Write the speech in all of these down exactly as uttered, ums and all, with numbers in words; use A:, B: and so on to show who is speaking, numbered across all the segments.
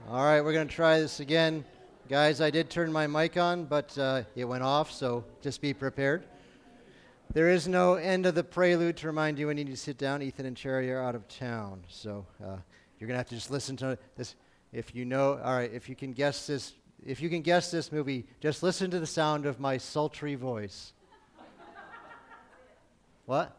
A: All right, we're going to try this again. Guys, I did turn my mic on, but uh, it went off, so just be prepared. There is no end of the prelude to remind you when you need to sit down. Ethan and Cherry are out of town, so uh, you're going to have to just listen to this. If you know, all right, if you can guess this, if you can guess this movie, just listen to the sound of my sultry voice. What?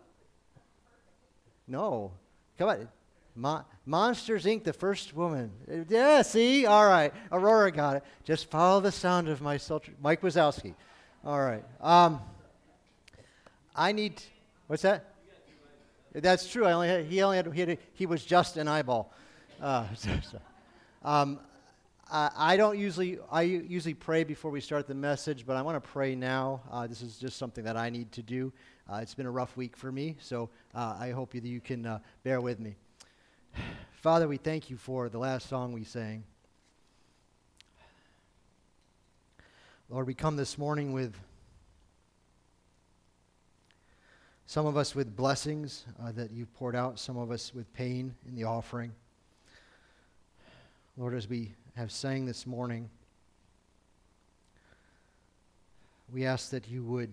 A: No. Come on. Mo- Monsters, Incorporated, the first woman. Yeah, see? All right. Aurora got it. Just follow the sound of my sultry... Mike Wazowski. All right. Um, I need... What's that? That's true. I only had, he only had, he, had a, he was just an eyeball. Uh, so, so. Um, I, I don't usually... I usually pray before we start the message, but I want to pray now. Uh, this is just something that I need to do. Uh, it's been a rough week for me, so uh, I hope you, that you can uh, bear with me. Father, we thank you for the last song we sang. Lord, we come this morning with some of us with blessings uh, that you've poured out, some of us with pain in the offering. Lord, as we have sang this morning, we ask that you would,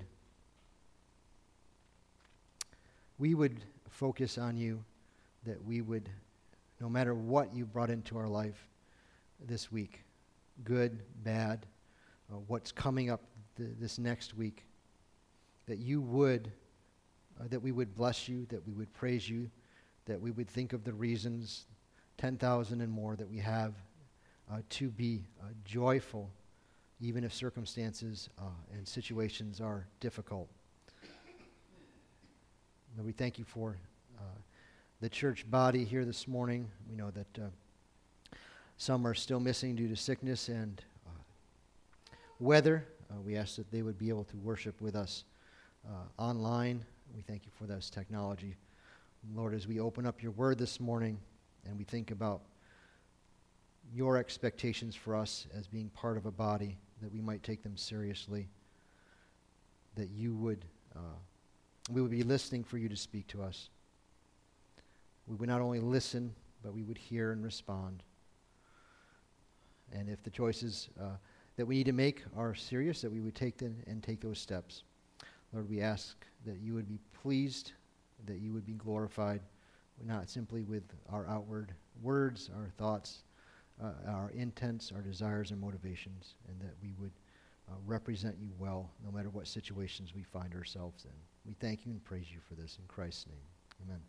A: we would focus on you, that we would, no matter what you brought into our life this week, good, bad, uh, what's coming up th- this next week, that you would, uh, that we would bless you, that we would praise you, that we would think of the reasons, ten thousand and more, that we have uh, to be uh, joyful, even if circumstances uh, and situations are difficult. Lord, we thank you for uh, the church body here this morning. We know that uh, some are still missing due to sickness and uh, weather. Uh, we ask that they would be able to worship with us uh, online. We thank you for this technology. Lord, as we open up your word this morning and we think about your expectations for us as being part of a body, that we might take them seriously, that you would, uh, we would be listening for you to speak to us. We would not only listen, but we would hear and respond. And if the choices uh, that we need to make are serious, that we would take them and take those steps. Lord, we ask that you would be pleased, that you would be glorified, not simply with our outward words, our thoughts, uh, our intents, our desires and motivations, and that we would uh, represent you well, no matter what situations we find ourselves in. We thank you and praise you for this in Christ's name. Amen.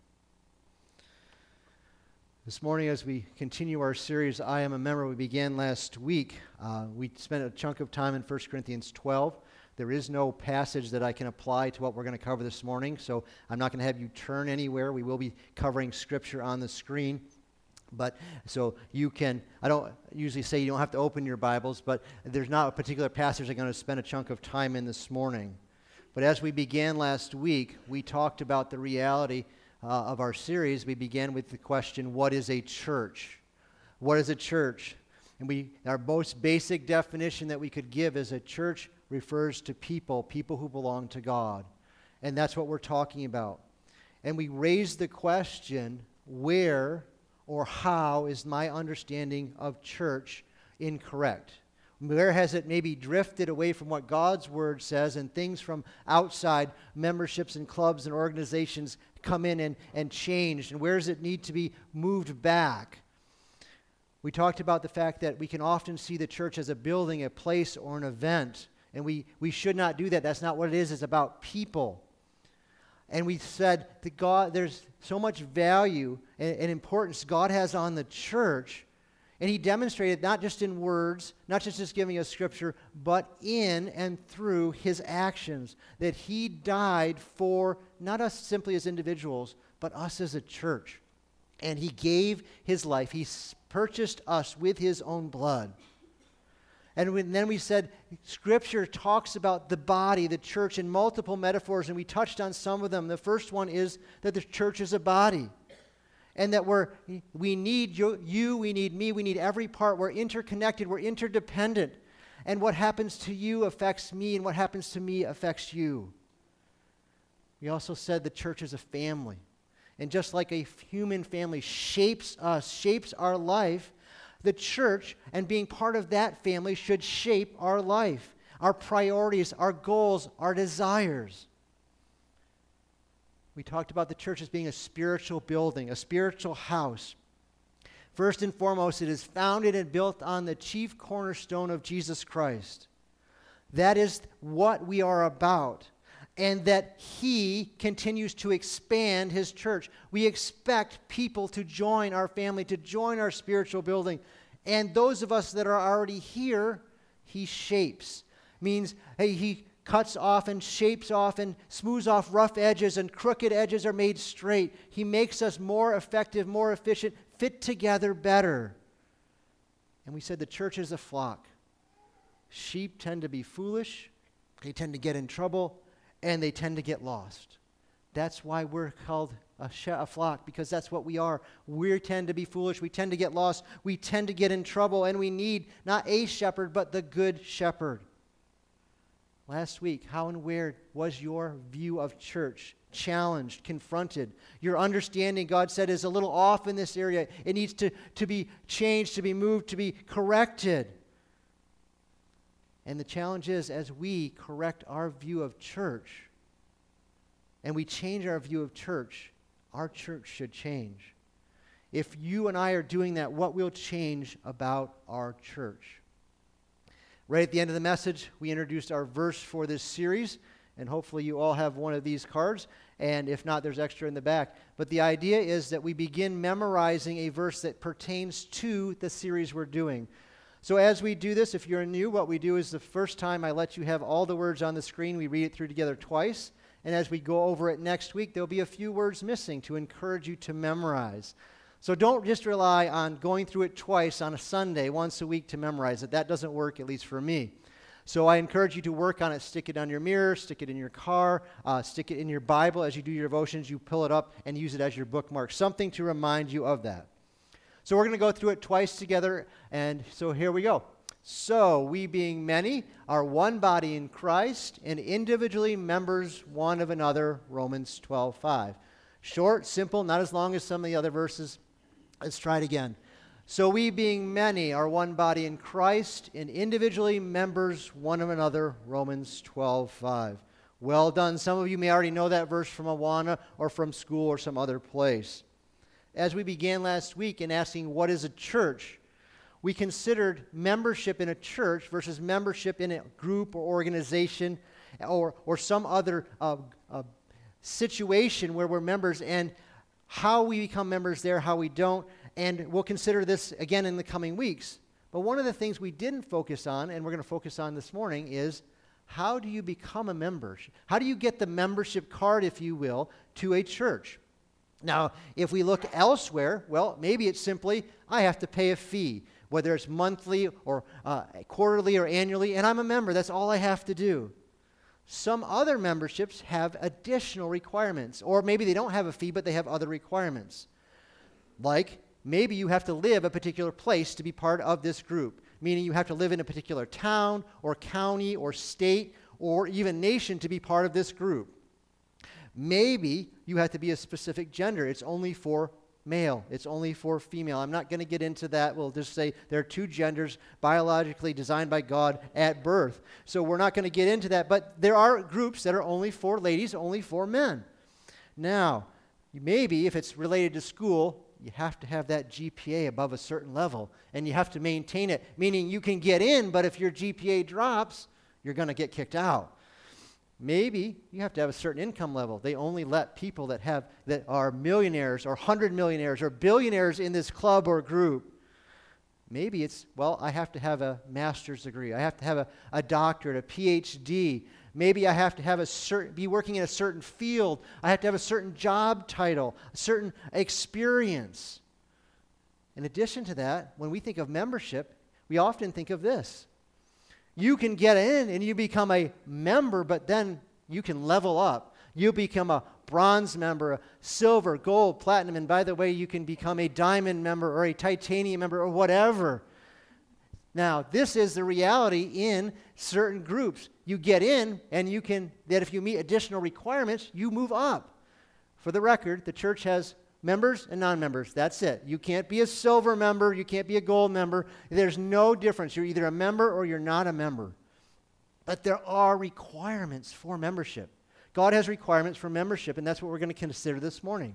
A: This morning, as we continue our series, I Am a Member, we began last week. Uh, we spent a chunk of time in First Corinthians twelve. There is no passage that I can apply to what we're going to cover this morning, so I'm not going to have you turn anywhere. We will be covering Scripture on the screen. But so you can, I don't usually say you don't have to open your Bibles, but there's not a particular passage I'm going to spend a chunk of time in this morning. But as we began last week, we talked about the reality Uh, of our series. We began with the question, what is a church? What is a church? And we, our most basic definition that we could give is a church refers to people, people who belong to God. And that's what we're talking about. And we raised the question, where or how is my understanding of church incorrect? Where has it maybe drifted away from what God's Word says, and things from outside memberships and clubs and organizations come in and, and changed? And where does it need to be moved back? We talked about the fact that we can often see the church as a building, a place, or an event. And we, we should not do that. That's not what it is. It's about people. And we said that God, there's so much value and, and importance God has on the church. And he demonstrated not just in words, not just just giving us scripture, but in and through his actions, that he died for not us simply as individuals, but us as a church. And he gave his life. He purchased us with his own blood. And when, then we said Scripture talks about the body, the church, in multiple metaphors, and we touched on some of them. The first one is that the church is a body. And that we're, we need you, you, we need me, we need every part. We're interconnected, we're interdependent. And what happens to you affects me, and what happens to me affects you. We also said the church is a family. And just like a human family shapes us, shapes our life, The church and being part of that family should shape our life, our priorities, our goals, our desires. We talked about the church as being a spiritual building, a spiritual house. First and foremost, it is founded and built on the chief cornerstone of Jesus Christ. That is what we are about, and that He continues to expand His church. We expect people to join our family, to join our spiritual building, and those of us that are already here, He shapes. Means, hey, He cuts off and shapes off and smooths off rough edges, and crooked edges are made straight. He makes us more effective, more efficient, fit together better. And we said the church is a flock. Sheep tend to be foolish, they tend to get in trouble, and they tend to get lost. That's why we're called a, sh- a flock, because that's what we are. We tend to be foolish, we tend to get lost, we tend to get in trouble, and we need not a shepherd, but the good shepherd. Last week, how and where was your view of church challenged, confronted? Your understanding, God said, is a little off in this area. It needs to, to be changed, to be moved, to be corrected. And the challenge is, as we correct our view of church, and we change our view of church, our church should change. If you and I are doing that, what will change about our church? Right at the end of the message, we introduced our verse for this series, and hopefully you all have one of these cards, and if not, there's extra in the back. But the idea is that we begin memorizing a verse that pertains to the series we're doing. So as we do this, if you're new, what we do is the first time I let you have all the words on the screen, we read it through together twice. And as we go over it next week, there'll be a few words missing to encourage you to memorize. So don't just rely on going through it twice on a Sunday, once a week to memorize it. That doesn't work, at least for me. So I encourage you to work on it. Stick it on your mirror, stick it in your car, uh, stick it in your Bible. As you do your devotions, you pull it up and use it as your bookmark. Something to remind you of that. So we're going to go through it twice together, and so here we go. So we being many are one body in Christ and individually members one of another, Romans twelve five. Short, simple, not as long as some of the other verses. Let's try it again. So we being many are one body in Christ and individually members one of another, Romans twelve five. Well done. Some of you may already know that verse from Awana or from school or some other place. As we began last week in asking what is a church, we considered membership in a church versus membership in a group or organization or, or some other uh, uh, situation where we're members, and how we become members there, how we don't, and we'll consider this again in the coming weeks. But one of the things we didn't focus on, and we're going to focus on this morning, is how do you become a member? How do you get the membership card, if you will, to a church? Now, if we look elsewhere, well, maybe it's simply, I have to pay a fee, whether it's monthly or uh, quarterly or annually, and I'm a member. That's all I have to do. Some other memberships have additional requirements, or maybe they don't have a fee, but they have other requirements. Like, maybe you have to live a particular place to be part of this group, meaning you have to live in a particular town or county or state or even nation to be part of this group. Maybe you have to be a specific gender. It's only for male. It's only for female. I'm not going to get into that. We'll just say there are two genders biologically designed by God at birth. So we're not going to get into that. But there are groups that are only for ladies, only for men. Now, maybe if it's related to school, you have to have that G P A above a certain level, and you have to maintain it, meaning you can get in, but if your G P A drops, you're going to get kicked out. Maybe you have to have a certain income level. They only let people that have that are millionaires or hundred millionaires or billionaires in this club or group. Maybe it's, well, I have to have a master's degree. I have to have a, a doctorate, a P H D. Maybe I have to have a certain, be working in a certain field. I have to have a certain job title, a certain experience. In addition to that, when we think of membership, we often think of this. You can get in and you become a member, but then you can level up. You become a bronze member, a silver, gold, platinum, and by the way, you can become a diamond member or a titanium member or whatever. Now, this is the reality in certain groups. You get in, and you can, that if you meet additional requirements, you move up. For the record, the church has members and non-members. That's it. You can't be a silver member. You can't be a gold member. There's no difference. You're either a member or you're not a member. But there are requirements for membership. God has requirements for membership, and that's what we're going to consider this morning.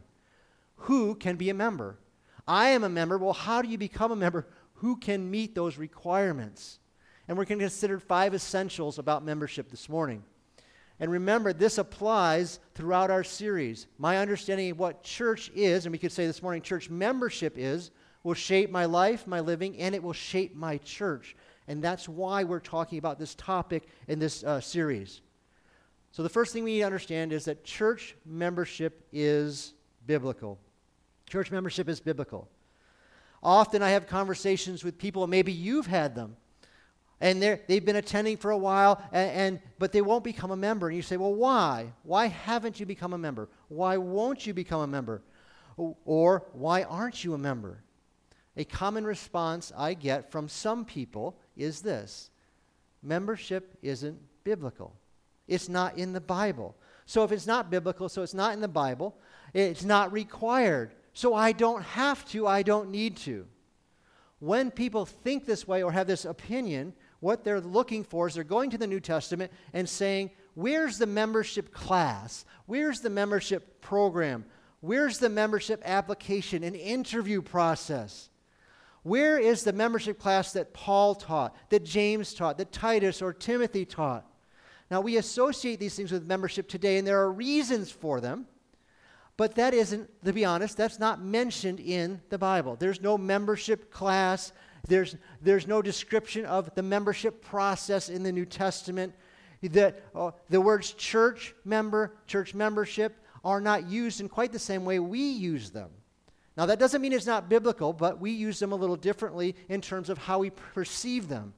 A: Who can be a member? I am a member. Well, how do you become a member? Who can meet those requirements? And we're going to consider five essentials about membership this morning. And remember, this applies throughout our series. My understanding of what church is, and we could say this morning, church membership is, will shape my life, my living, and it will shape my church. And that's why we're talking about this topic in this uh, series. So the first thing we need to understand is that church membership is biblical. Church membership is biblical. Often I have conversations with people, and maybe you've had them, and they've been attending for a while, and, and but they won't become a member. And you say, well, why? Why haven't you become a member? Why won't you become a member? Or, or why aren't you a member? A common response I get from some people is this: membership isn't biblical. It's not in the Bible. So if it's not biblical, so it's not in the Bible, it's not required. So I don't have to, I don't need to. When people think this way or have this opinion, what they're looking for is they're going to the New Testament and saying, where's the membership class? Where's the membership program? Where's the membership application and interview process? Where is the membership class that Paul taught, that James taught, that Titus or Timothy taught? Now, we associate these things with membership today, and there are reasons for them, but that isn't, to be honest, that's not mentioned in the Bible. There's no membership class. There's, there's no description of the membership process in the New Testament. The, uh, the words church member, church membership are not used in quite the same way we use them. Now, that doesn't mean it's not biblical, but we use them a little differently in terms of how we perceive them.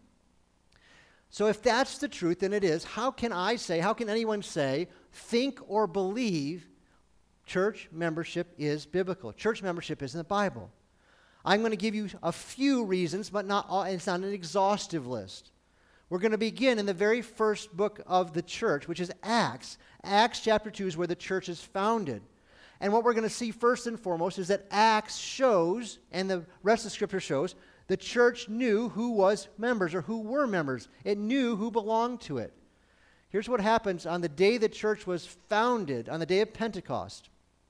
A: So if that's the truth, and it is, how can I say, how can anyone say, think or believe church membership is biblical? Church membership is in the Bible. I'm going to give you a few reasons, but not all, it's not an exhaustive list. We're going to begin in the very first book of the church, which is Acts. Acts chapter two is where the church is founded. And what we're going to see first and foremost is that Acts shows, and the rest of Scripture shows, the church knew who was members or who were members. It knew who belonged to it. Here's what happens on the day the church was founded, on the day of Pentecost.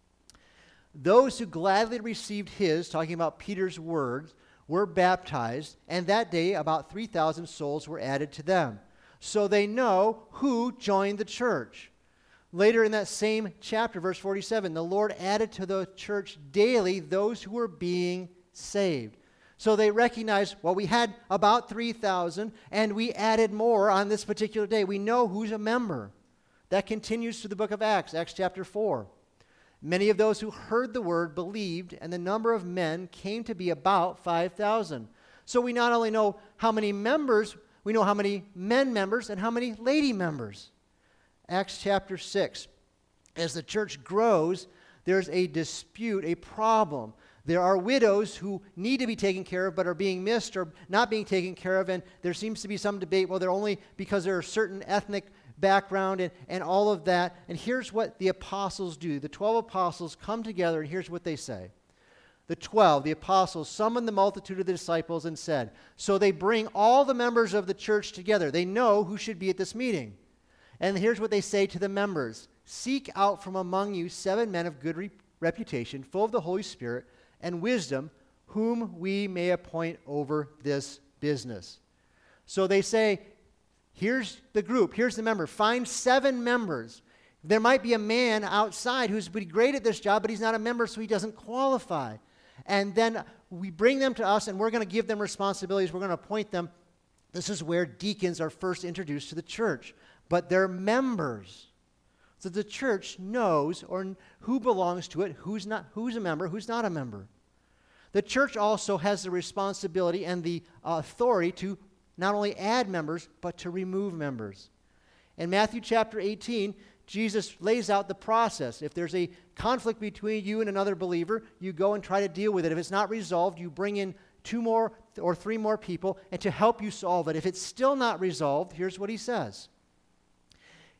A: Those who gladly received his, talking about Peter's words, were baptized, and that day about three thousand souls were added to them. So they know who joined the church. Later in that same chapter, verse forty-seven, the Lord added to the church daily those who were being saved. So they recognized, well, we had about three thousand, and we added more on this particular day. We know who's a member. That continues through the book of Acts, Acts chapter four. Many of those who heard the word believed, and the number of men came to be about five thousand. So we not only know how many members, we know how many men members and how many lady members. Acts chapter six. As the church grows, there's a dispute, a problem. There are widows who need to be taken care of but are being missed or not being taken care of, and there seems to be some debate, well, they're only because they're a certain ethnic background and, and all of that. And here's what the apostles do. The twelve apostles come together, and here's what they say. The twelve, the apostles, summoned the multitude of the disciples and said, so they bring all the members of the church together. They know who should be at this meeting. And here's what they say to the members. Seek out from among you seven men of good re- reputation, full of the Holy Spirit and wisdom, whom we may appoint over this business. So they say, here's the group, here's the member. Find seven members. There might be a man outside who's pretty great at this job, but he's not a member, so he doesn't qualify. And then we bring them to us, and we're going to give them responsibilities. We're going to appoint them. This is where deacons are first introduced to the church. But they're members. So the church knows or who belongs to it, who's not, who's a member, who's not a member. The church also has the responsibility and the authority to not only add members, but to remove members. In Matthew chapter eighteen, Jesus lays out the process. If there's a conflict between you and another believer, you go and try to deal with it. If it's not resolved, you bring in two more or three more people and to help you solve it. If it's still not resolved, here's what he says.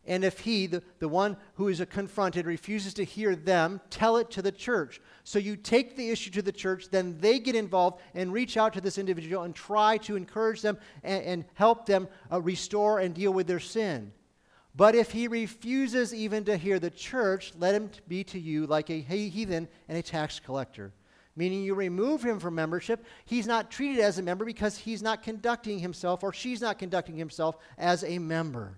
A: And if he, the, the one who is confronted, refuses to hear them, tell it to the church. So you take the issue to the church, then they get involved and reach out to this individual and try to encourage them and, and help them uh, restore and deal with their sin. But if he refuses even to hear the church, let him be to you like a heathen and a tax collector. Meaning you remove him from membership. He's not treated as a member because he's not conducting himself, or she's not conducting himself as a member.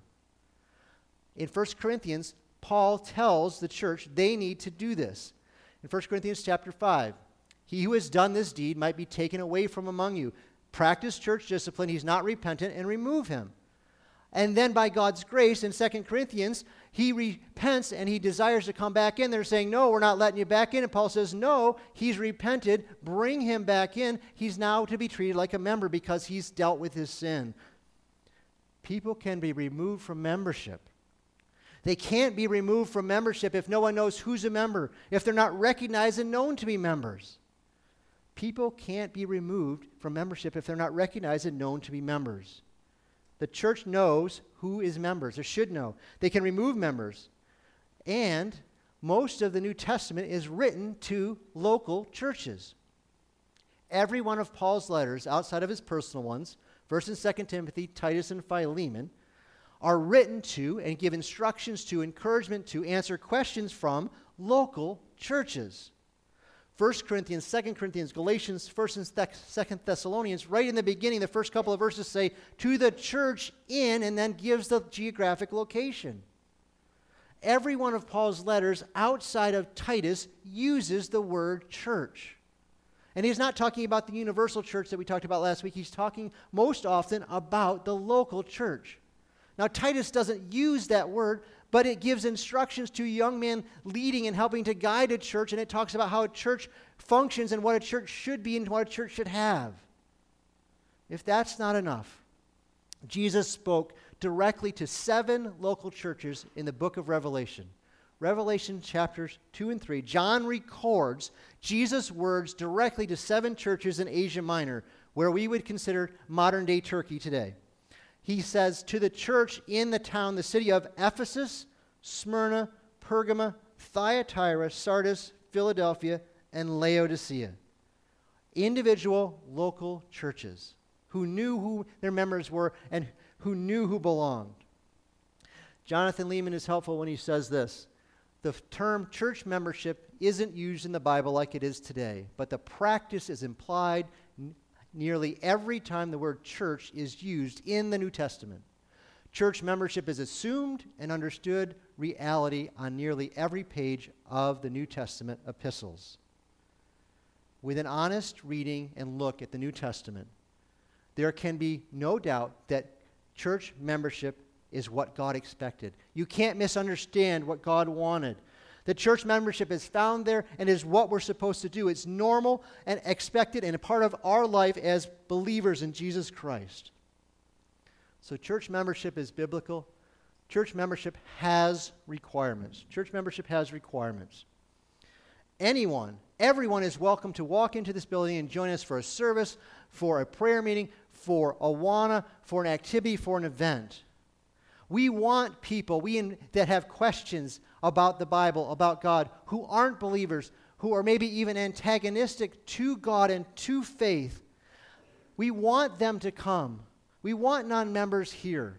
A: In First Corinthians, Paul tells the church they need to do this. In First Corinthians chapter five, he who has done this deed might be taken away from among you. Practice church discipline. He's not repentant, and remove him. And then by God's grace, in Second Corinthians, he repents and he desires to come back in. They're saying, no, we're not letting you back in. And Paul says, no, he's repented. Bring him back in. He's now to be treated like a member because he's dealt with his sin. People can be removed from membership. They can't be removed from membership if no one knows who's a member, if they're not recognized and known to be members. People can't be removed from membership if they're not recognized and known to be members. The church knows who is members, or should know. They can remove members. And most of the New Testament is written to local churches. Every one of Paul's letters, outside of his personal ones, First and Second Timothy, Titus, and Philemon, are written to and give instructions to, encouragement to, answer questions from local churches. First Corinthians, Second Corinthians, Galatians, First and Second Thessalonians, right in the beginning, the first couple of verses say, to the church in, and then gives the geographic location. Every one of Paul's letters outside of Titus uses the word church. And he's not talking about the universal church that we talked about last week. He's talking most often about the local church. Now, Titus doesn't use that word, but it gives instructions to young men leading and helping to guide a church, and it talks about how a church functions and what a church should be and what a church should have. If that's not enough, Jesus spoke directly to seven local churches in the book of Revelation. Revelation chapters two and three, John records Jesus' words directly to seven churches in Asia Minor, where we would consider modern-day Turkey today. He says, to the church in the town, the city of Ephesus, Smyrna, Pergama, Thyatira, Sardis, Philadelphia, and Laodicea. Individual local churches who knew who their members were and who knew who belonged. Jonathan Leeman is helpful when he says this. The term church membership isn't used in the Bible like it is today, but the practice is implied nearly every time the word church is used in the New Testament. Church membership is assumed and understood reality on nearly every page of the New Testament epistles. With an honest reading and look at the New Testament, there can be no doubt that church membership is what God expected. You can't misunderstand what God wanted. The church membership is found there and is what we're supposed to do. It's normal and expected and a part of our life as believers in Jesus Christ. So church membership is biblical. Church membership has requirements. Church membership has requirements. Anyone, everyone is welcome to walk into this building and join us for a service, for a prayer meeting, for Awana, for an activity, for an event. We want people we in, that have questions about the Bible, about God, who aren't believers, who are maybe even antagonistic to God and to faith. We want them to come. We want non-members here.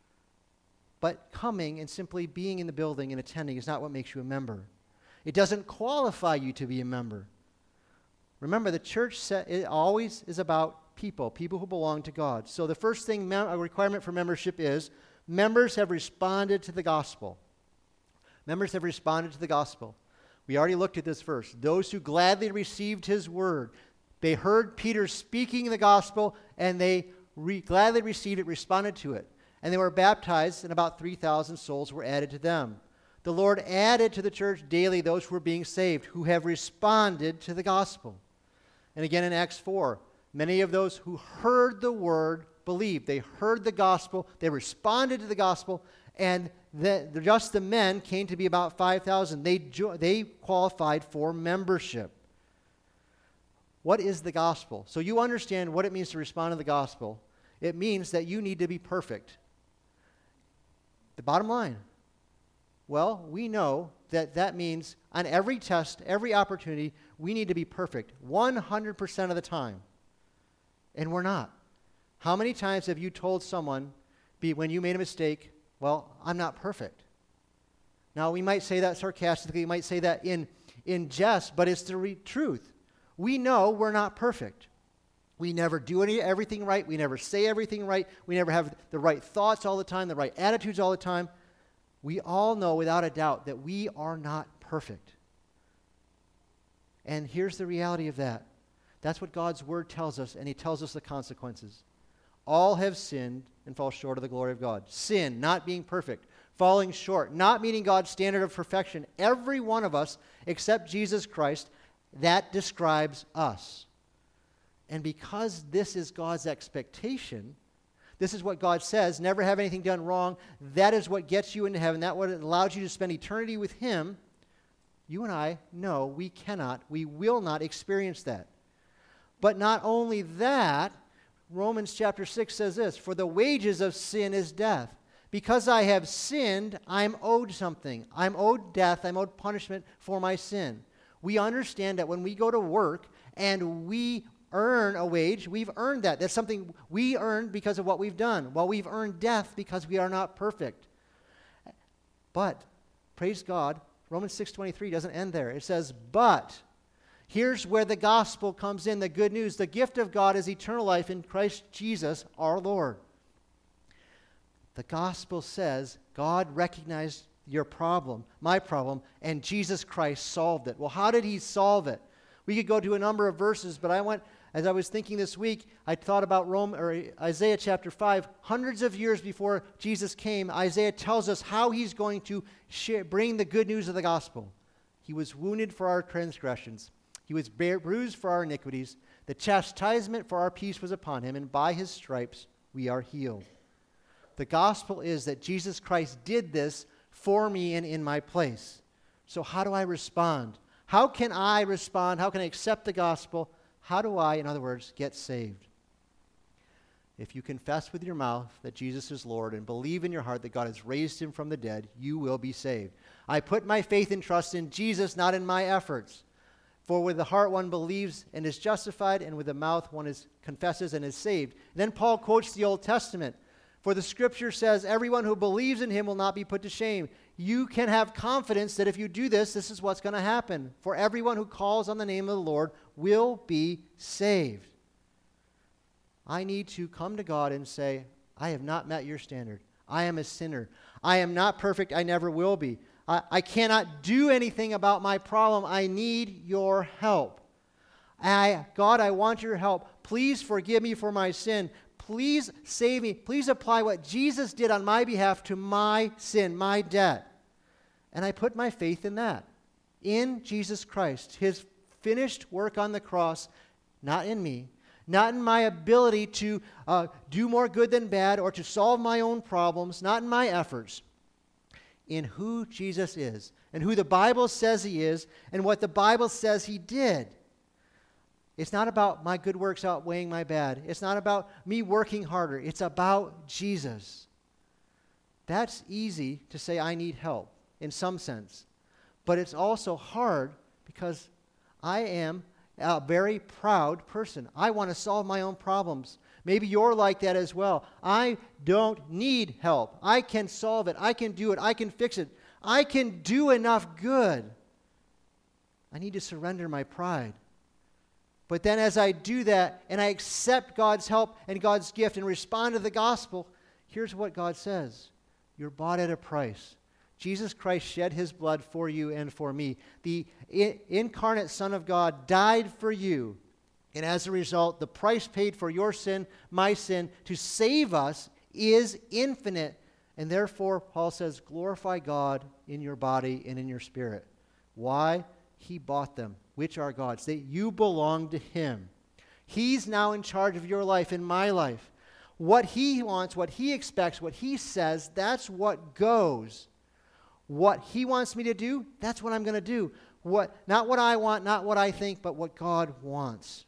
A: But coming and simply being in the building and attending is not what makes you a member. It doesn't qualify you to be a member. Remember, the church set, it always is about people, people who belong to God. So the first thing, mem- a requirement for membership is members have responded to the gospel. Members have responded to the gospel. We already looked at this verse. Those who gladly received his word. They heard Peter speaking the gospel, and they re- gladly received it, responded to it. And they were baptized, and about three thousand souls were added to them. The Lord added to the church daily those who were being saved, who have responded to the gospel. And again in Acts four, many of those who heard the word believed. They heard the gospel, they responded to the gospel, and the, just the men came to be about five thousand. They, jo- they qualified for membership. What is the gospel? So you understand what it means to respond to the gospel. It means that you need to be perfect. The bottom line, Well, we know that that means on every test, every opportunity, we need to be perfect one hundred percent of the time. And we're not. How many times have you told someone, be, when you made a mistake, well, I'm not perfect? Now, we might say that sarcastically, we might say that in, in jest, but it's the re- truth. We know we're not perfect. We never do any everything right. We never say everything right. We never have the right thoughts all the time, the right attitudes all the time. We all know without a doubt that we are not perfect. And here's the reality of that. That's what God's word tells us, and he tells us the consequences. All have sinned and fall short of the glory of God. Sin, not being perfect. Falling short, not meeting God's standard of perfection. Every one of us, except Jesus Christ, that describes us. And because this is God's expectation, this is what God says, never have anything done wrong, that is what gets you into heaven, that what allows you to spend eternity with him, you and I know we cannot, we will not experience that. But not only that, Romans chapter six says this, for the wages of sin is death. Because I have sinned, I'm owed something. I'm owed death, I'm owed punishment for my sin. We understand that when we go to work and we earn a wage, we've earned that. That's something we earned because of what we've done. Well, we've earned death because we are not perfect. But, praise God, Romans six twenty-three doesn't end there. It says, but, here's where the gospel comes in, the good news. The gift of God is eternal life in Christ Jesus our Lord. The gospel says God recognized your problem, my problem, and Jesus Christ solved it. Well, how did he solve it? We could go to a number of verses, but I went, as I was thinking this week, I thought about Rome, or Isaiah chapter five. Hundreds of years before Jesus came, Isaiah tells us how he's going to share, bring the good news of the gospel. He was wounded for our transgressions. He was bare, bruised for our iniquities. The chastisement for our peace was upon him, and by his stripes we are healed. The gospel is that Jesus Christ did this for me and in my place. So how do I respond? How can I respond? How can I accept the gospel? How do I, in other words, get saved? If you confess with your mouth that Jesus is Lord and believe in your heart that God has raised him from the dead, you will be saved. I put my faith and trust in Jesus, not in my efforts. For with the heart one believes and is justified, and with the mouth one is confesses and is saved. And then Paul quotes the Old Testament. For the scripture says, everyone who believes in him will not be put to shame. You can have confidence that if you do this, this is what's going to happen. For everyone who calls on the name of the Lord will be saved. I need to come to God and say, I have not met your standard. I am a sinner. I am not perfect. I never will be. I, I cannot do anything about my problem. I need your help. I, God, I want your help. Please forgive me for my sin. Please save me. Please apply what Jesus did on my behalf to my sin, my debt. And I put my faith in that, in Jesus Christ, his finished work on the cross, not in me, not in my ability to uh, do more good than bad or to solve my own problems, not in my efforts, in who Jesus is and who the Bible says he is and what the Bible says he did. It's not about my good works outweighing my bad. It's not about me working harder. It's about Jesus. That's easy to say I need help in some sense. But it's also hard because I am a very proud person. I want to solve my own problems. Maybe you're like that as well. I don't need help. I can solve it. I can do it. I can fix it. I can do enough good. I need to surrender my pride. But then as I do that and I accept God's help and God's gift and respond to the gospel, here's what God says. You're bought at a price. Jesus Christ shed his blood for you and for me. The I- incarnate Son of God died for you. And as a result, the price paid for your sin, my sin, to save us is infinite. And therefore, Paul says, glorify God in your body and in your spirit. Why? He bought them, which are God's. They, you belong to him. He's now in charge of your life and my life. What he wants, what he expects, what he says, that's what goes. What he wants me to do, that's what I'm going to do. What, not what I want, not what I think, but what God wants.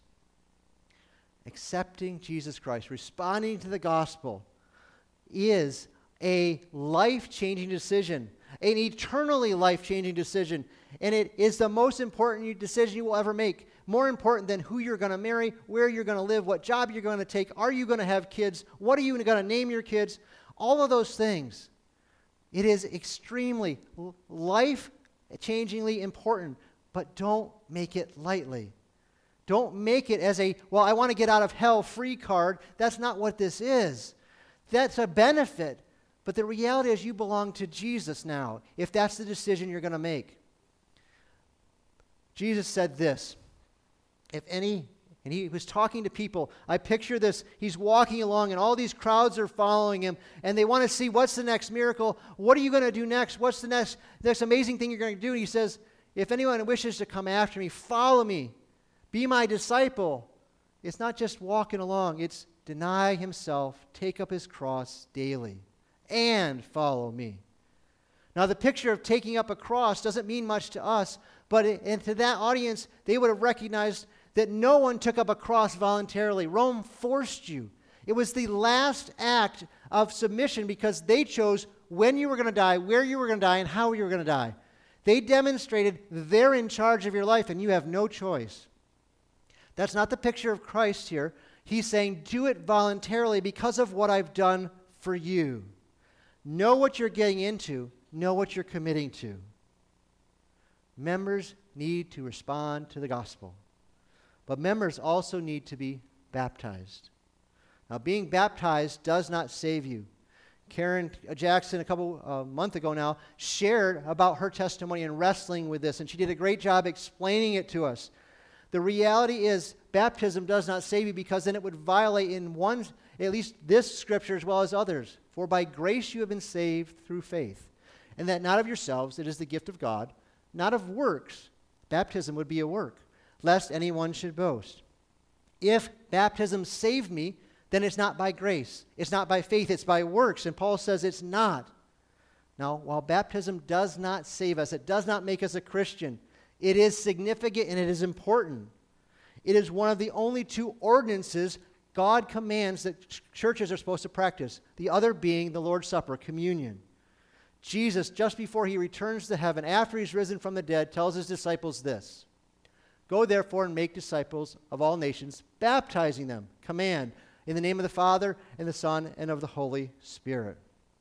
A: Accepting Jesus Christ, responding to the gospel, is a life-changing decision. an eternally life-changing decision. And it is the most important decision you will ever make. More important than who you're going to marry, where you're going to live, what job you're going to take, are you going to have kids, what are you going to name your kids, all of those things. It is extremely life-changingly important, but don't make it lightly. Don't make it as a, well, I want to get out of hell free card. That's not what this is. That's a benefit. But the reality is you belong to Jesus now, if that's the decision you're going to make. Jesus said this, if any, and he was talking to people, I picture this, he's walking along and all these crowds are following him and they want to see what's the next miracle, what are you going to do next, what's the next, next amazing thing you're going to do? And he says, if anyone wishes to come after me, follow me, be my disciple. It's not just walking along, it's deny himself, take up his cross daily, and follow me. Now, the picture of taking up a cross doesn't mean much to us, but it, and to that audience, they would have recognized that no one took up a cross voluntarily. Rome forced you. It was the last act of submission because they chose when you were going to die, where you were going to die, and how you were going to die. They demonstrated they're in charge of your life, and you have no choice. That's not the picture of Christ here. He's saying, do it voluntarily because of what I've done for you. Know what you're getting into. Know what you're committing to. Members need to respond to the gospel. But members also need to be baptized. Now, being baptized does not save you. Karen Jackson, a couple uh, months ago now, shared about her testimony in wrestling with this, and she did a great job explaining it to us. The reality is, baptism does not save you because then it would violate in one, at least this scripture as well as others. For by grace you have been saved through faith, and that not of yourselves, it is the gift of God, not of works. Baptism would be a work, lest anyone should boast. If baptism saved me, then it's not by grace. It's not by faith. It's by works. And Paul says it's not. Now, while baptism does not save us, it does not make us a Christian, it is significant and it is important. It is one of the only two ordinances God commands that ch- churches are supposed to practice, the other being the Lord's Supper, communion. Jesus, just before he returns to heaven, after he's risen from the dead, tells his disciples this, go therefore and make disciples of all nations, baptizing them, command, in the name of the Father and the Son and of the Holy Spirit.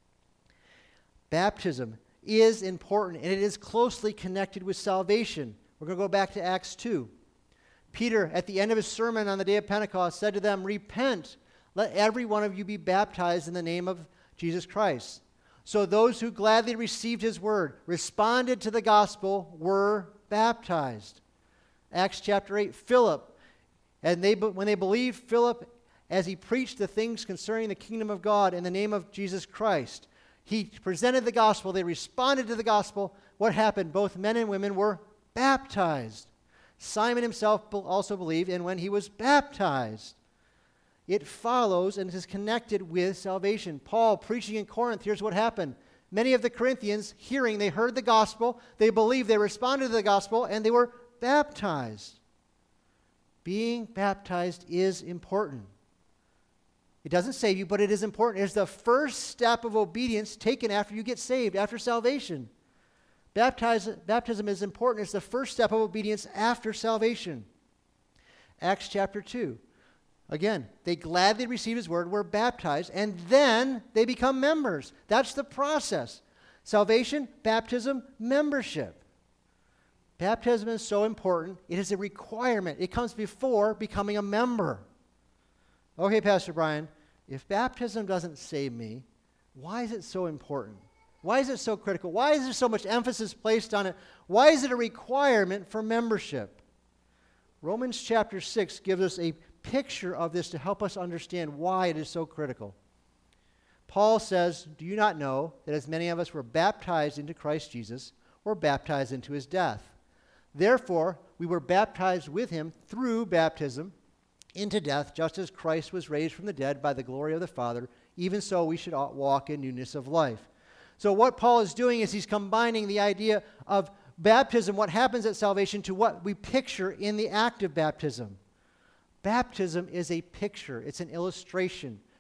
A: Baptism is important, and it is closely connected with salvation. We're going to go back to Acts two. Peter, at the end of his sermon on the day of Pentecost, said to them, repent, let every one of you be baptized in the name of Jesus Christ. So those who gladly received his word, responded to the gospel, were baptized. Acts chapter eight, Philip, and they when they believed Philip as he preached the things concerning the kingdom of God in the name of Jesus Christ, he presented the gospel, they responded to the gospel. What happened? Both men and women were baptized. Simon himself also believed, and when he was baptized, it follows and is connected with salvation. Paul, preaching in Corinth, here's what happened. Many of the Corinthians, hearing, they heard the gospel, they believed, they responded to the gospel, and they were baptized. Being baptized is important. It doesn't save you, but it is important. It is the first step of obedience taken after you get saved, after salvation. Baptize, baptism is important. It's the first step of obedience after salvation. Acts chapter two. Again, they gladly received his word, were baptized, and then they become members. That's the process. Salvation, baptism, membership. Baptism is so important. It is a requirement. It comes before becoming a member. Okay, Pastor Brian, if baptism doesn't save me, why is it so important? Why is it so critical? Why is there so much emphasis placed on it? Why is it a requirement for membership? Romans chapter six gives us a picture of this to help us understand why it is so critical. Paul says, do you not know that as many of us were baptized into Christ Jesus, were baptized into his death? Therefore, we were baptized with him through baptism into death, just as Christ was raised from the dead by the glory of the Father, even so we should walk in newness of life. So what Paul is doing is he's combining the idea of baptism, what happens at salvation, to what we picture in the act of baptism. Baptism is a picture. It's an illustration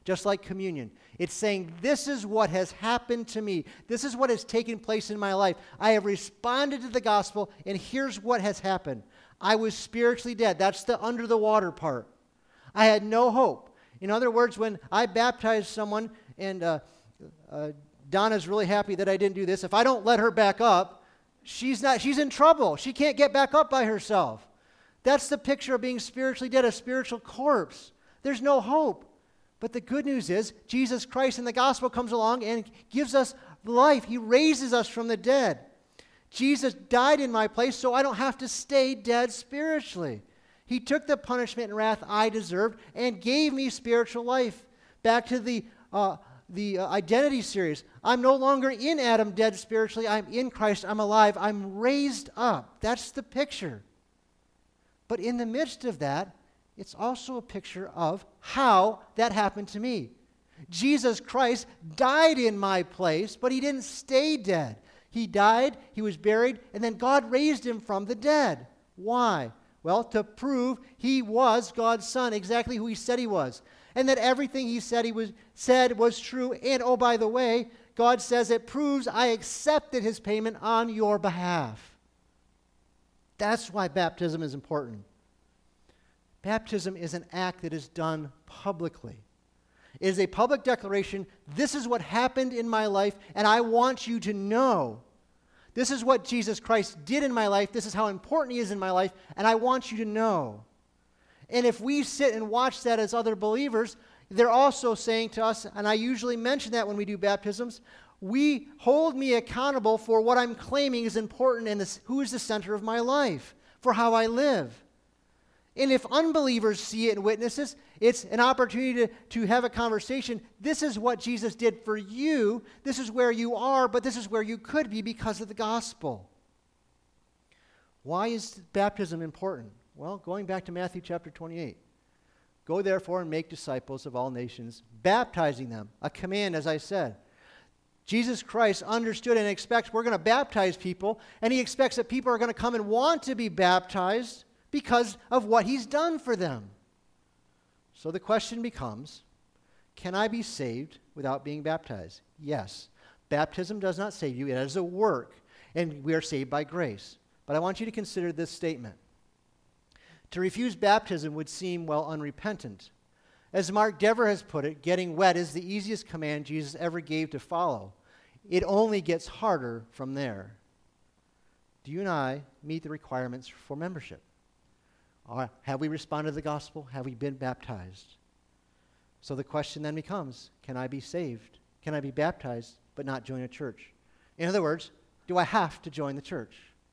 A: just like communion. It's saying, this is what has happened to me. This is what has taken place in my life. I have responded to the gospel, and here's what has happened. I was spiritually dead. That's the under the water part. I had no hope. In other words, when I baptized someone, and uh, uh, Donna's really happy that I didn't do this, if I don't let her back up, she's not. She's in trouble. She can't get back up by herself. That's the picture of being spiritually dead, a spiritual corpse. There's no hope. But the good news is, Jesus Christ in the gospel comes along and gives us life. He raises us from the dead. Jesus died in my place so I don't have to stay dead spiritually. He took the punishment and wrath I deserved and gave me spiritual life. Back to the, uh, the uh, identity series. I'm no longer in Adam dead spiritually. I'm in Christ. I'm alive. I'm raised up. That's the picture. But in the midst of that, it's also a picture of how that happened to me. Jesus Christ died in my place, but he didn't stay dead. He died, he was buried, and then God raised him from the dead. Why? Well, to prove he was God's Son, exactly who he said he was. And that everything he said he was said was true. And oh, by the way, God says it proves I accepted his payment on your behalf. That's why baptism is important. Baptism is an act that is done publicly. It is a public declaration, this is what happened in my life, and I want you to know. This is what Jesus Christ did in my life, this is how important he is in my life, and I want you to know. And if we sit and watch that as other believers, they're also saying to us, and I usually mention that when we do baptisms, we hold me accountable for what I'm claiming is important and this, who is the center of my life, for how I live. And if unbelievers see it and witness this, it's an opportunity to, to have a conversation. This is what Jesus did for you. This is where you are, but this is where you could be because of the gospel. Why is baptism important? Well, going back to Matthew chapter twenty-eight. Go therefore and make disciples of all nations, baptizing them. A command, as I said. Jesus Christ understood and expects we're going to baptize people, and he expects that people are going to come and want to be baptized because of what he's done for them. So the question becomes, can I be saved without being baptized? Yes. Baptism does not save you. It is a work, and we are saved by grace. But I want you to consider this statement. To refuse baptism would seem, well, unrepentant. As Mark Dever has put it, getting wet is the easiest command Jesus ever gave to follow. It only gets harder from there. Do you and I meet the requirements for membership? Or have we responded to the gospel? Have we been baptized? So the question then becomes, can I be saved? Can I be baptized but not join a church? In other words, do I have to join the church?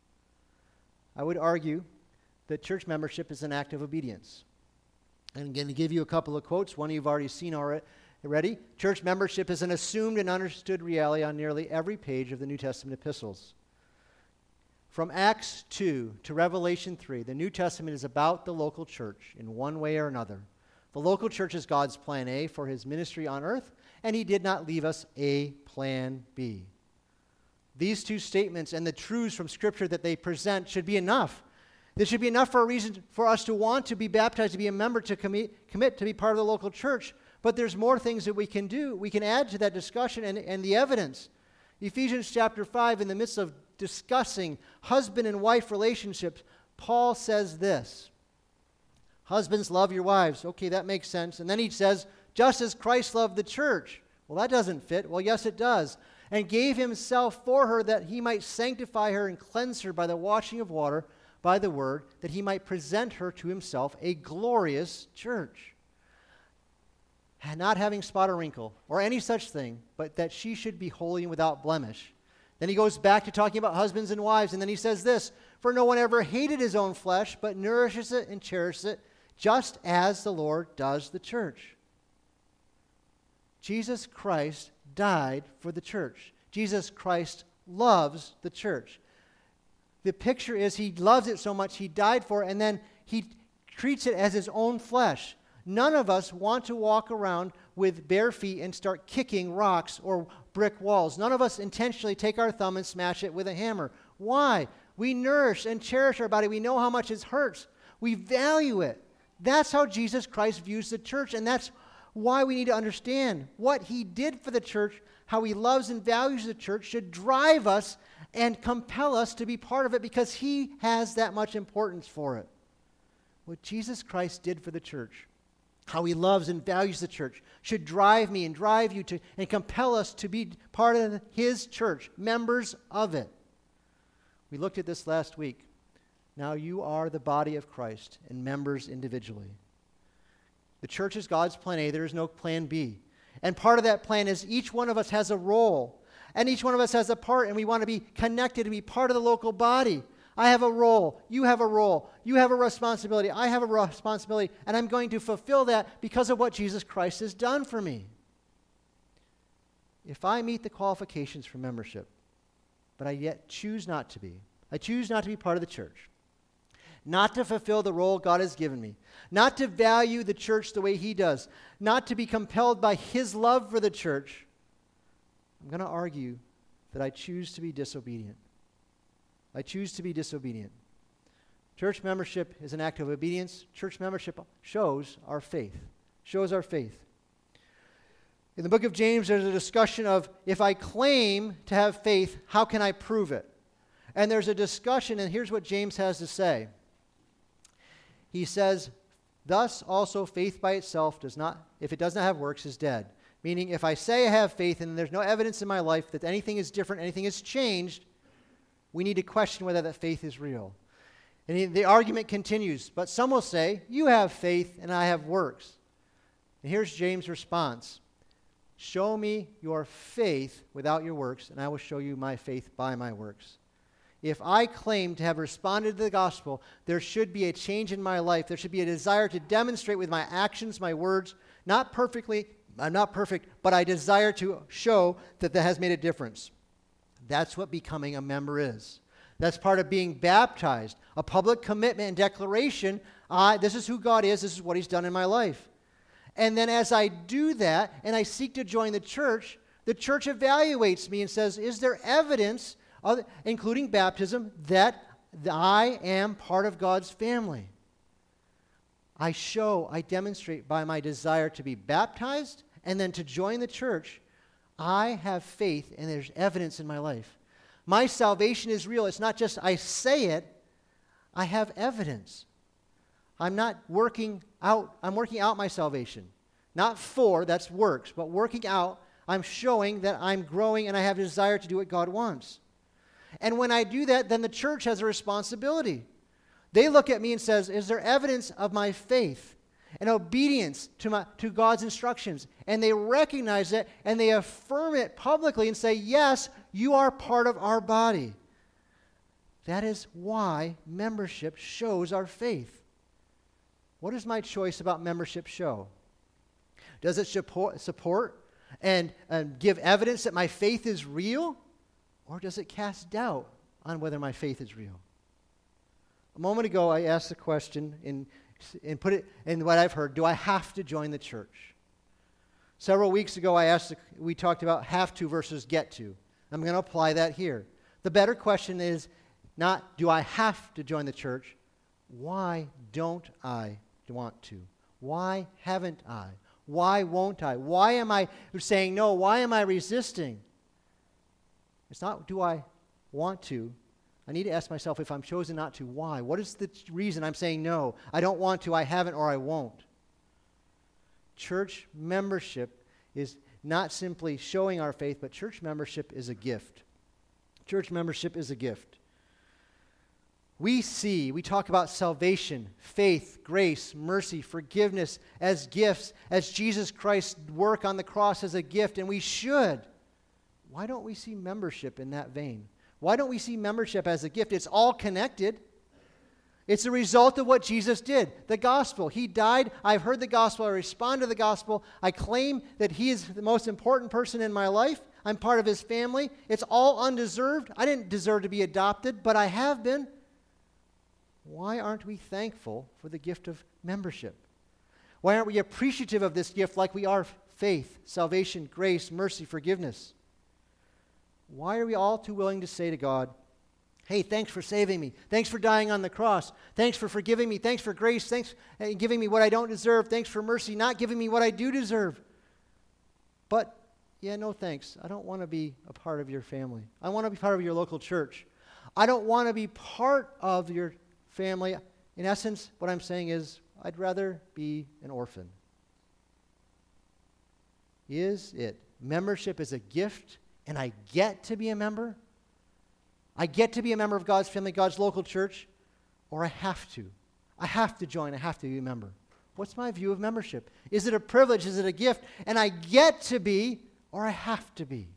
A: I would argue that church membership is an act of obedience. And I'm going to give you a couple of quotes. One you've already seen already. Church membership is an assumed and understood reality on nearly every page of the New Testament epistles. From Acts two to Revelation three, the New Testament is about the local church in one way or another. The local church is God's plan A for his ministry on earth, and he did not leave us a plan B. These two statements and the truths from Scripture that they present should be enough. This should be enough for a reason for us to want to be baptized, to be a member, to commit, commit to be part of the local church. But there's more things that we can do. We can add to that discussion and, and the evidence. Ephesians chapter five, in the midst of discussing husband and wife relationships, Paul says this. Husbands, love your wives. Okay, that makes sense. And then he says, just as Christ loved the church. Well, that doesn't fit. Well, yes, it does. And gave himself for her that he might sanctify her and cleanse her by the washing of water by the word, that he might present her to himself a glorious church, not having spot or wrinkle or any such thing, but that she should be holy and without blemish. Then he goes back to talking about husbands and wives, and then he says this, for no one ever hated his own flesh, but nourishes it and cherishes it, just as the Lord does the church. Jesus Christ died for the church. Jesus Christ loves the church. The picture is he loves it so much he died for it, and then he treats it as his own flesh. None of us want to walk around with bare feet and start kicking rocks or brick walls. None of us intentionally take our thumb and smash it with a hammer. Why? We nourish and cherish our body. We know how much it hurts. We value it. That's how Jesus Christ views the church, and that's why we need to understand what he did for the church, how he loves and values the church, should drive us and compel us to be part of it because he has that much importance for it. What Jesus Christ did for the church, how he loves and values the church, should drive me and drive you to and compel us to be part of his church, members of it. We looked at this last week. Now you are the body of Christ and members individually. The church is God's plan A. There is no plan B. And part of that plan is each one of us has a role. And each one of us has a part, and we want to be connected and be part of the local body. I have a role. You have a role. You have a responsibility. I have a responsibility. And I'm going to fulfill that because of what Jesus Christ has done for me. If I meet the qualifications for membership, but I yet choose not to be, I choose not to be part of the church, not to fulfill the role God has given me, not to value the church the way he does, not to be compelled by his love for the church, I'm going to argue that I choose to be disobedient. I choose to be disobedient. Church membership is an act of obedience. Church membership shows our faith, shows our faith. In the book of James, there's a discussion of if I claim to have faith, how can I prove it? And there's a discussion, and here's what James has to say. He says, thus also faith by itself does not, if it does not have works, is dead. Meaning, if I say I have faith and there's no evidence in my life that anything is different, anything has changed, we need to question whether that faith is real. And he, the argument continues, but some will say, you have faith and I have works. And here's James' response. Show me your faith without your works, and I will show you my faith by my works. If I claim to have responded to the gospel, there should be a change in my life. There should be a desire to demonstrate with my actions, my words, not perfectly, I'm not perfect, but I desire to show that that has made a difference. That's what becoming a member is. That's part of being baptized, a public commitment and declaration. Uh, this is who God is. This is what he's done in my life. And then as I do that and I seek to join the church, the church evaluates me and says, is there evidence, of, including baptism, that I am part of God's family? I show, I demonstrate by my desire to be baptized and then to join the church, I have faith and there's evidence in my life. My salvation is real. It's not just I say it, I have evidence. I'm not working out, I'm working out my salvation. Not for, that's works, but working out, I'm showing that I'm growing and I have a desire to do what God wants. And when I do that, then the church has a responsibility. They look at me and says, is there evidence of my faith and obedience to my to God's instructions? And they recognize it and they affirm it publicly and say, yes, you are part of our body. That is why membership shows our faith. What does my choice about membership show? Does it support, support and, and give evidence that my faith is real? Or does it cast doubt on whether my faith is real? A moment ago, I asked the question in, and put it in what I've heard, do I have to join the church? Several weeks ago, I asked, we talked about have to versus get to. I'm going to apply that here. The better question is not, do I have to join the church? Why don't I want to? Why haven't I? Why won't I? Why am I saying no? Why am I resisting? It's not, do I want to? I need to ask myself, if I'm chosen not to, why? What is the reason I'm saying no? I don't want to, I haven't, or I won't. Church membership is not simply showing our faith, but church membership is a gift. Church membership is a gift. We see, we talk about salvation, faith, grace, mercy, forgiveness as gifts, as Jesus Christ's work on the cross as a gift, and we should. Why don't we see membership in that vein? Why don't we see membership as a gift? It's all connected. It's a result of what Jesus did, the gospel. He died. I've heard the gospel. I respond to the gospel. I claim that he is the most important person in my life. I'm part of his family. It's all undeserved. I didn't deserve to be adopted, but I have been. Why aren't we thankful for the gift of membership? Why aren't we appreciative of this gift like we are faith, salvation, grace, mercy, forgiveness? Why are we all too willing to say to God, Hey, thanks for saving me. Thanks for dying on the cross. Thanks for forgiving me. Thanks for grace. Thanks for giving me what I don't deserve. Thanks for mercy, not giving me what I do deserve. But, yeah, no thanks. I don't want to be a part of your family. I want to be part of your local church. I don't want to be part of your family. In essence, what I'm saying is, I'd rather be an orphan. Is it? Membership is a gift, and I get to be a member? I get to be a member of God's family, God's local church, or I have to. I have to join. I have to be a member. What's my view of membership? Is it a privilege? Is it a gift? And I get to be, or I have to be?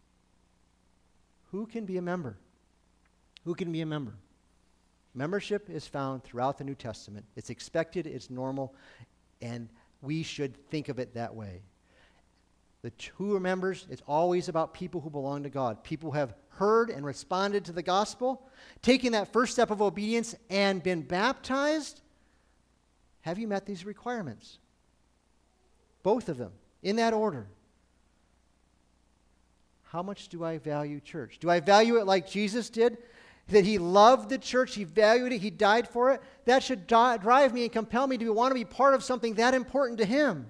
A: Who can be a member? Who can be a member? Membership is found throughout the New Testament. It's expected, it's normal, and we should think of it that way. The who are members, it's always about people who belong to God. People who have heard and responded to the gospel, taken that first step of obedience and been baptized. Have you met these requirements? Both of them, in that order. How much do I value church? Do I value it like Jesus did? That he loved the church, he valued it, he died for it? That should di- drive me and compel me to want to be part of something that important to him.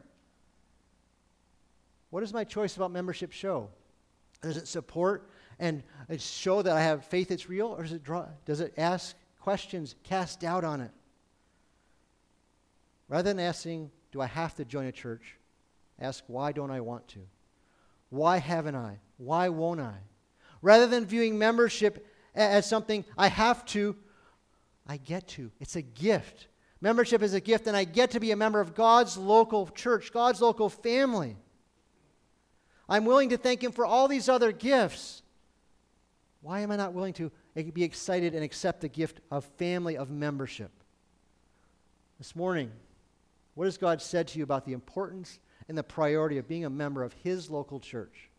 A: What does my choice about membership show? Does it support and show that I have faith that's real, or does it draw, does it ask questions, cast doubt on it? Rather than asking, do I have to join a church? Ask, why don't I want to? Why haven't I? Why won't I? Rather than viewing membership as something I have to, I get to. It's a gift. Membership is a gift, and I get to be a member of God's local church, God's local family. I'm willing to thank him for all these other gifts. Why am I not willing to be excited and accept the gift of family, of membership? This morning, what has God said to you about the importance and the priority of being a member of his local church?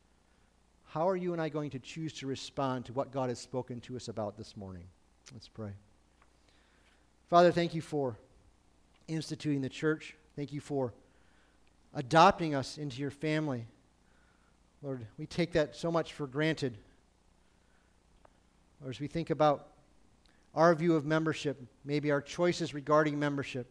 A: How are you and I going to choose to respond to what God has spoken to us about this morning? Let's pray. Father, thank you for instituting the church. Thank you for adopting us into your family. Lord, we take that so much for granted. Or as we think about our view of membership, maybe our choices regarding membership.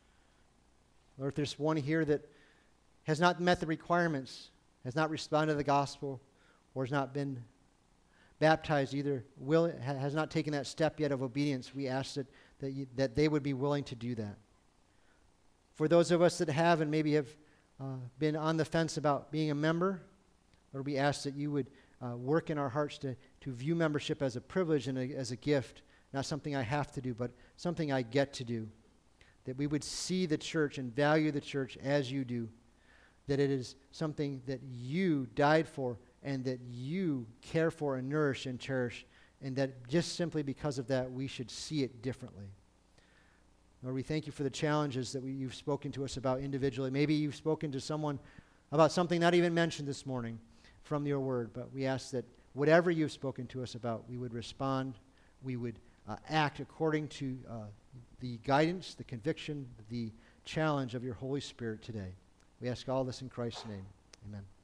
A: Lord, if there's one here that has not met the requirements, has not responded to the gospel, or has not been baptized, either will, has not taken that step yet of obedience, we ask that, that, you, that they would be willing to do that. For those of us that have and maybe have uh, been on the fence about being a member, Lord, we ask that you would uh, work in our hearts to, to view membership as a privilege and a, as a gift, not something I have to do, but something I get to do. That we would see the church and value the church as you do. That it is something that you died for and that you care for and nourish and cherish, and that just simply because of that, we should see it differently. Lord, we thank you for the challenges that we, you've spoken to us about individually. Maybe you've spoken to someone about something not even mentioned this morning from your word, but we ask that whatever you've spoken to us about, we would respond, we would uh, act according to uh, the guidance, the conviction, the challenge of your Holy Spirit today. We ask all this in Christ's name. Amen.